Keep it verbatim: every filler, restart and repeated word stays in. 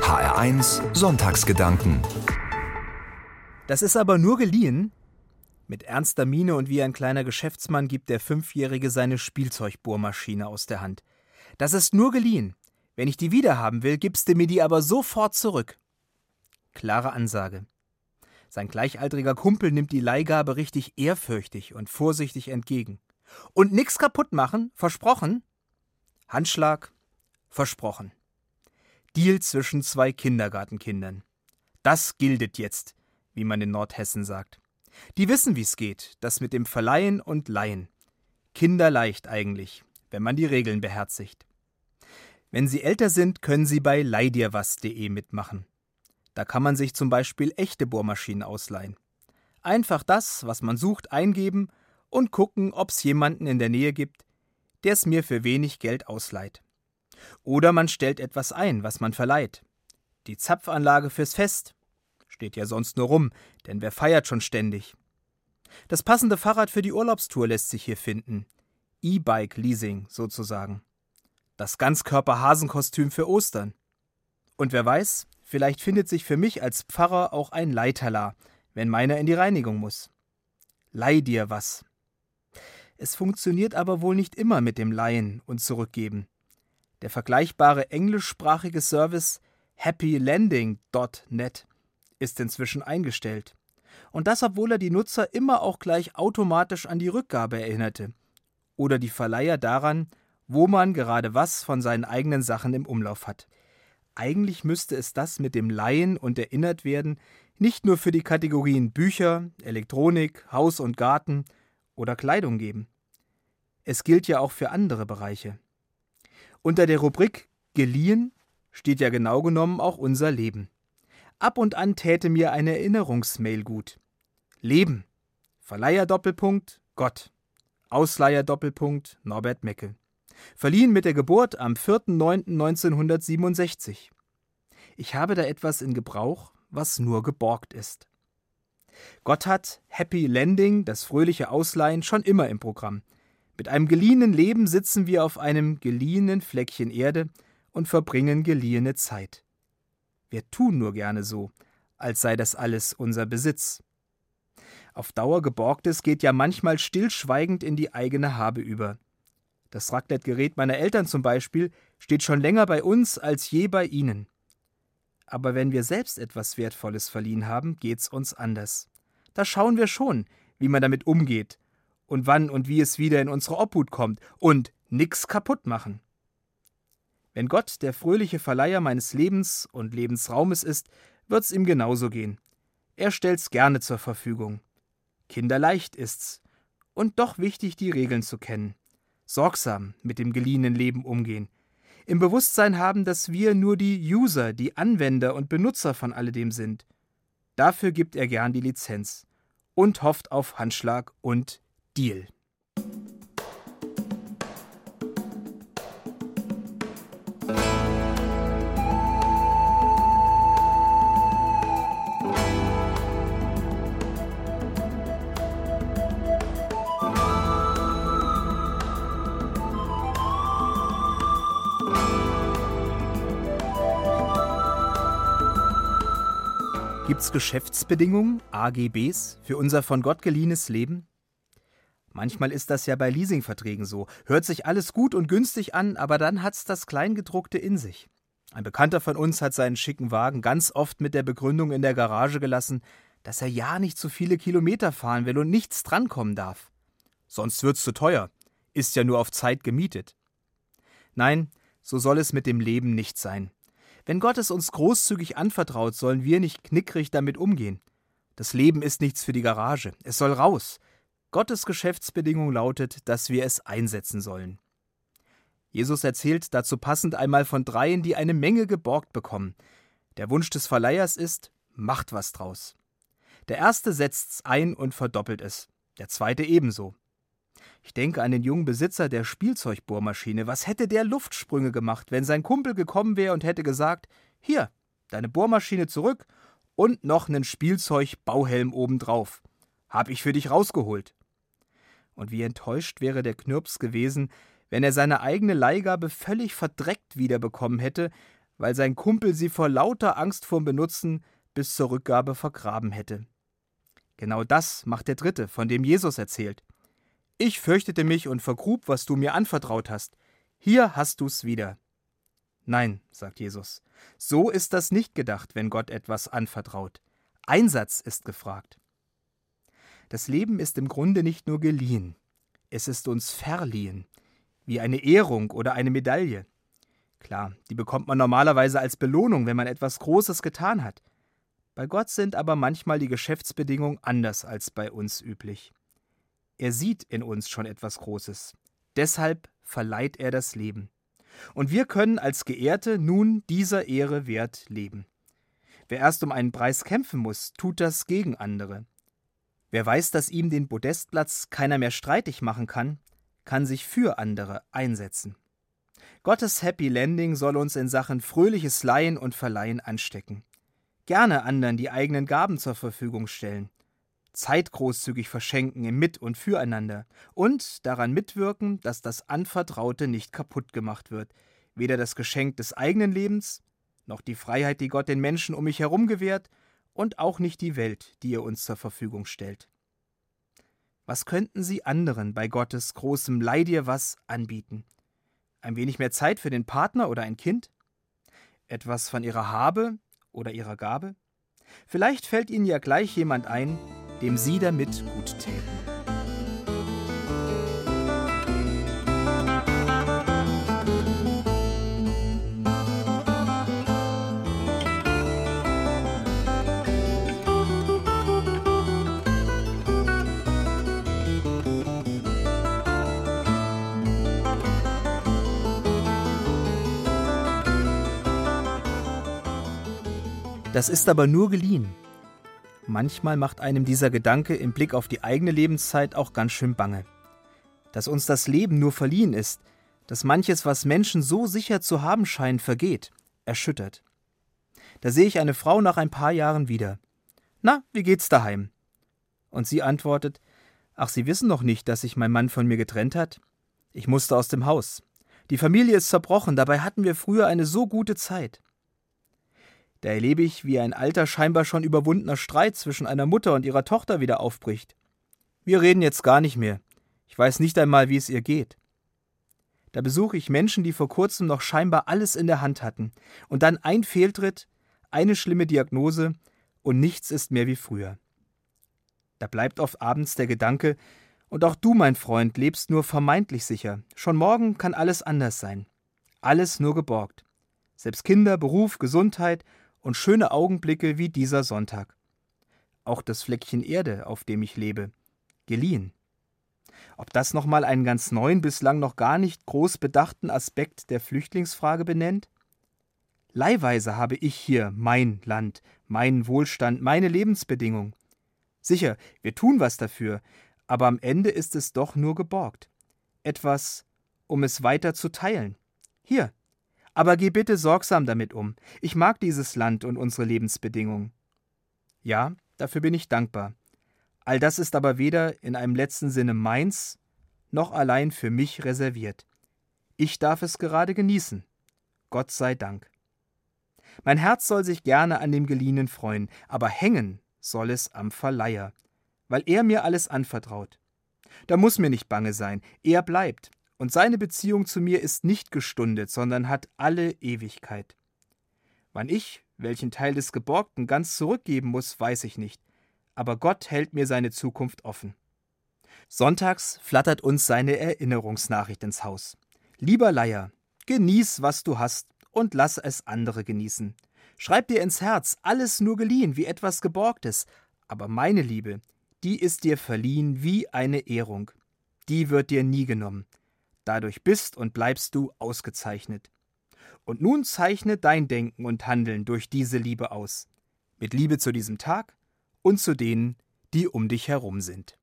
H R eins Sonntagsgedanken. Das ist aber nur geliehen. Mit ernster Miene und wie ein kleiner Geschäftsmann gibt der Fünfjährige seine Spielzeugbohrmaschine aus der Hand. Das ist nur geliehen. Wenn ich die wiederhaben will, gibst du mir die aber sofort zurück. Klare Ansage. Sein gleichaltriger Kumpel nimmt die Leihgabe richtig ehrfürchtig und vorsichtig entgegen. Und nix kaputt machen, versprochen? Handschlag, versprochen. Deal zwischen zwei Kindergartenkindern. Das gildet jetzt, wie man in Nordhessen sagt. Die wissen, wie's geht, das mit dem Verleihen und Leihen. Kinderleicht eigentlich, wenn man die Regeln beherzigt. Wenn sie älter sind, können sie bei leihdierwas punkt de mitmachen. Da kann man sich zum Beispiel echte Bohrmaschinen ausleihen. Einfach das, was man sucht, eingeben und gucken, ob's jemanden in der Nähe gibt, der es mir für wenig Geld ausleiht. Oder man stellt etwas ein, was man verleiht. Die Zapfanlage fürs Fest. Steht ja sonst nur rum, denn wer feiert schon ständig? Das passende Fahrrad für die Urlaubstour lässt sich hier finden. E-Bike-Leasing sozusagen. Das Ganzkörper-Hasenkostüm für Ostern. Und wer weiß, vielleicht findet sich für mich als Pfarrer auch ein Leihtalar, wenn meiner in die Reinigung muss. Leih dir was. Es funktioniert aber wohl nicht immer mit dem Leihen und Zurückgeben. Der vergleichbare englischsprachige Service happy landing punkt net ist inzwischen eingestellt. Und das, obwohl er die Nutzer immer auch gleich automatisch an die Rückgabe erinnerte. Oder die Verleiher daran, wo man gerade was von seinen eigenen Sachen im Umlauf hat. Eigentlich müsste es das mit dem Leihen und erinnert werden nicht nur für die Kategorien Bücher, Elektronik, Haus und Garten oder Kleidung geben. Es gilt ja auch für andere Bereiche. Unter der Rubrik Geliehen steht ja genau genommen auch unser Leben. Ab und an täte mir eine Erinnerungsmail gut. Leben. Verleiher Doppelpunkt Gott. Ausleiher Doppelpunkt Norbert Meckel. Verliehen mit der Geburt am vierten neunten neunzehnhundertsiebenundsechzig. Ich habe da etwas in Gebrauch, was nur geborgt ist. Gott hat Happy Landing, das fröhliche Ausleihen, schon immer im Programm. Mit einem geliehenen Leben sitzen wir auf einem geliehenen Fleckchen Erde und verbringen geliehene Zeit. Wir tun nur gerne so, als sei das alles unser Besitz. Auf Dauer Geborgtes geht ja manchmal stillschweigend in die eigene Habe über. Das Raclette-Gerät meiner Eltern zum Beispiel steht schon länger bei uns als je bei ihnen. Aber wenn wir selbst etwas Wertvolles verliehen haben, geht's uns anders. Da schauen wir schon, wie man damit umgeht und wann und wie es wieder in unsere Obhut kommt und nix kaputt machen. Wenn Gott der fröhliche Verleiher meines Lebens und Lebensraumes ist, wird's ihm genauso gehen. Er stellt's gerne zur Verfügung. Kinderleicht ist's. Und doch wichtig, die Regeln zu kennen. Sorgsam mit dem geliehenen Leben umgehen. Im Bewusstsein haben, dass wir nur die User, die Anwender und Benutzer von alledem sind. Dafür gibt er gern die Lizenz und hofft auf Handschlag und Deal. Gibt's Geschäftsbedingungen, A G Bs, für unser von Gott geliehenes Leben? Manchmal ist das ja bei Leasingverträgen so. Hört sich alles gut und günstig an, aber dann hat's das Kleingedruckte in sich. Ein Bekannter von uns hat seinen schicken Wagen ganz oft mit der Begründung in der Garage gelassen, dass er ja nicht zu viele Kilometer fahren will und nichts drankommen darf. Sonst wird's zu teuer. Ist ja nur auf Zeit gemietet. Nein, so soll es mit dem Leben nicht sein. Wenn Gott es uns großzügig anvertraut, sollen wir nicht knickrig damit umgehen. Das Leben ist nichts für die Garage. Es soll raus. Gottes Geschäftsbedingung lautet, dass wir es einsetzen sollen. Jesus erzählt dazu passend einmal von dreien, die eine Menge geborgt bekommen. Der Wunsch des Verleihers ist, macht was draus. Der erste setzt's ein und verdoppelt es. Der zweite ebenso. Ich denke an den jungen Besitzer der Spielzeugbohrmaschine. Was hätte der Luftsprünge gemacht, wenn sein Kumpel gekommen wäre und hätte gesagt, hier, deine Bohrmaschine zurück und noch nen Spielzeugbauhelm obendrauf. Hab ich für dich rausgeholt. Und wie enttäuscht wäre der Knirps gewesen, wenn er seine eigene Leihgabe völlig verdreckt wiederbekommen hätte, weil sein Kumpel sie vor lauter Angst vorm Benutzen bis zur Rückgabe vergraben hätte. Genau das macht der Dritte, von dem Jesus erzählt. Ich fürchtete mich und vergrub, was du mir anvertraut hast. Hier hast du's wieder. Nein, sagt Jesus, so ist das nicht gedacht, wenn Gott etwas anvertraut. Einsatz ist gefragt. Das Leben ist im Grunde nicht nur geliehen, es ist uns verliehen, wie eine Ehrung oder eine Medaille. Klar, die bekommt man normalerweise als Belohnung, wenn man etwas Großes getan hat. Bei Gott sind aber manchmal die Geschäftsbedingungen anders als bei uns üblich. Er sieht in uns schon etwas Großes. Deshalb verleiht er das Leben. Und wir können als Geehrte nun dieser Ehre wert leben. Wer erst um einen Preis kämpfen muss, tut das gegen andere. Wer weiß, dass ihm den Podestplatz keiner mehr streitig machen kann, kann sich für andere einsetzen. Gottes Happy Landing soll uns in Sachen fröhliches Leihen und Verleihen anstecken. Gerne anderen die eigenen Gaben zur Verfügung stellen. Zeit großzügig verschenken im Mit- und Füreinander und daran mitwirken, dass das Anvertraute nicht kaputt gemacht wird, weder das Geschenk des eigenen Lebens, noch die Freiheit, die Gott den Menschen um mich herum gewährt, und auch nicht die Welt, die er uns zur Verfügung stellt. Was könnten Sie anderen bei Gottes großem Leih dir was anbieten? Ein wenig mehr Zeit für den Partner oder ein Kind? Etwas von Ihrer Habe oder Ihrer Gabe? Vielleicht fällt Ihnen ja gleich jemand ein, dem Sie damit gut täten. Das ist aber nur geliehen. Manchmal macht einem dieser Gedanke im Blick auf die eigene Lebenszeit auch ganz schön bange. Dass uns das Leben nur verliehen ist, dass manches, was Menschen so sicher zu haben scheinen, vergeht, erschüttert. Da sehe ich eine Frau nach ein paar Jahren wieder. »Na, wie geht's daheim?« Und sie antwortet, »Ach, Sie wissen noch nicht, dass sich mein Mann von mir getrennt hat? Ich musste aus dem Haus. Die Familie ist zerbrochen, dabei hatten wir früher eine so gute Zeit.« Da erlebe ich, wie ein alter, scheinbar schon überwundener Streit zwischen einer Mutter und ihrer Tochter wieder aufbricht. Wir reden jetzt gar nicht mehr. Ich weiß nicht einmal, wie es ihr geht. Da besuche ich Menschen, die vor kurzem noch scheinbar alles in der Hand hatten. Und dann ein Fehltritt, eine schlimme Diagnose und nichts ist mehr wie früher. Da bleibt oft abends der Gedanke, und auch du, mein Freund, lebst nur vermeintlich sicher. Schon morgen kann alles anders sein. Alles nur geborgt. Selbst Kinder, Beruf, Gesundheit und schöne Augenblicke wie dieser Sonntag. Auch das Fleckchen Erde, auf dem ich lebe, geliehen. Ob das nochmal einen ganz neuen, bislang noch gar nicht groß bedachten Aspekt der Flüchtlingsfrage benennt? Leihweise habe ich hier mein Land, meinen Wohlstand, meine Lebensbedingungen. Sicher, wir tun was dafür, aber am Ende ist es doch nur geborgt. Etwas, um es weiter zu teilen. Hier. Aber geh bitte sorgsam damit um. Ich mag dieses Land und unsere Lebensbedingungen. Ja, dafür bin ich dankbar. All das ist aber weder in einem letzten Sinne meins, noch allein für mich reserviert. Ich darf es gerade genießen. Gott sei Dank. Mein Herz soll sich gerne an dem Geliehenen freuen, aber hängen soll es am Verleiher, weil er mir alles anvertraut. Da muss mir nicht bange sein, er bleibt. Und seine Beziehung zu mir ist nicht gestundet, sondern hat alle Ewigkeit. Wann ich welchen Teil des Geborgten ganz zurückgeben muss, weiß ich nicht. Aber Gott hält mir seine Zukunft offen. Sonntags flattert uns seine Erinnerungsnachricht ins Haus. Lieber Leiher, genieß, was du hast und lass es andere genießen. Schreib dir ins Herz, alles nur geliehen, wie etwas Geborgtes. Aber meine Liebe, die ist dir verliehen wie eine Ehrung. Die wird dir nie genommen. Dadurch bist und bleibst du ausgezeichnet. Und nun zeichne dein Denken und Handeln durch diese Liebe aus. Mit Liebe zu diesem Tag und zu denen, die um dich herum sind.